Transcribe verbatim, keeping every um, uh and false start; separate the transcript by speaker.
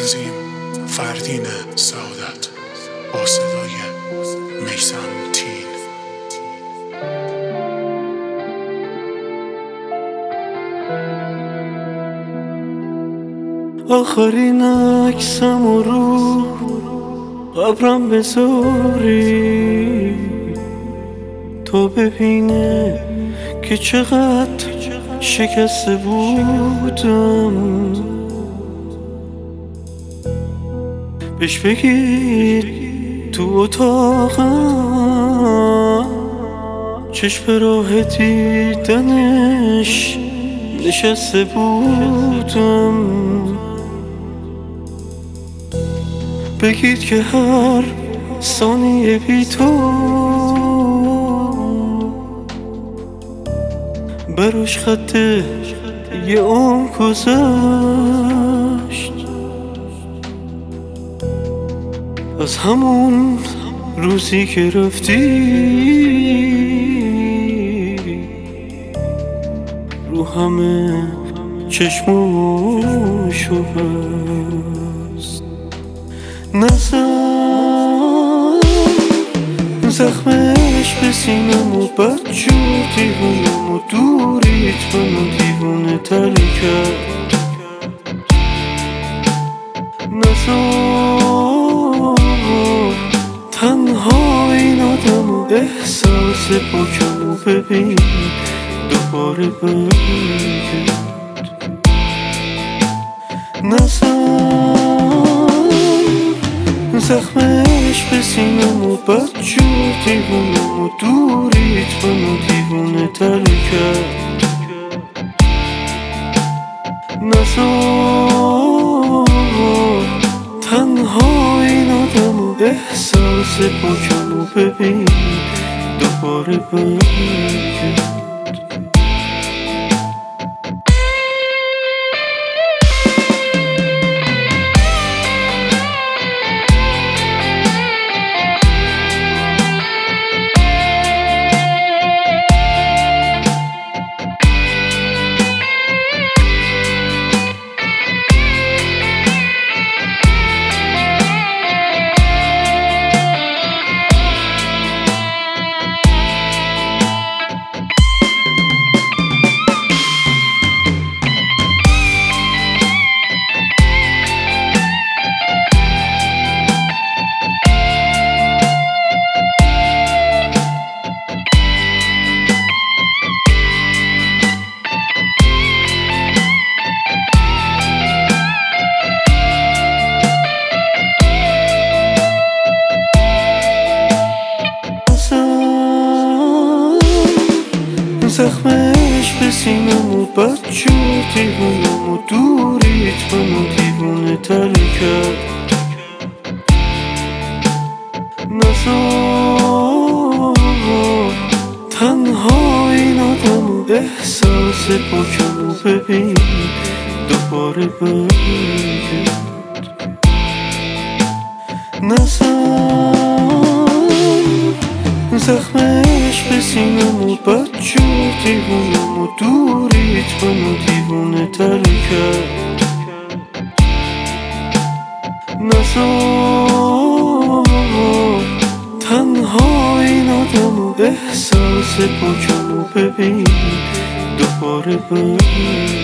Speaker 1: تنظیم فردین سعادت با صدای میثم تین.
Speaker 2: آخرین عکسم و رو قبرم بذاری تا ببینه که چقدر شکسته بودم. بهش بگید تو اتاقم چشم راه دیدنش نشسته بودم. بگید که هر ثانیه بی تو براش خط یه عمر گذشت. از همون روزی که رفتی رو همه چشموشو بست. نزن زخمش به سینم و بدجور دیوونم و دوریت منو دیوونه تر کرد. نزار تنها این آدم و احساس پاکم و ببین دوباره برگرد. نزار زخمش به سینم و بدجور دیوونم و دوریت منو دیوونه تر کرد. نزار تنها این آدم و احساس پاکم و ببین دوباره برگرد. زخمش به سینم و بدجور دیوونم و دوریت منو دیوونه تر کرد. نزار تنها این آدم و احساس پاکم و ببین دوباره برگرد. نزار زخمش به سینم و بدجور دیوونم و دوریت منو دیوونه تر کرد. نزار تنها این آدم و احساس پاکم و ببین دوباره برگرد.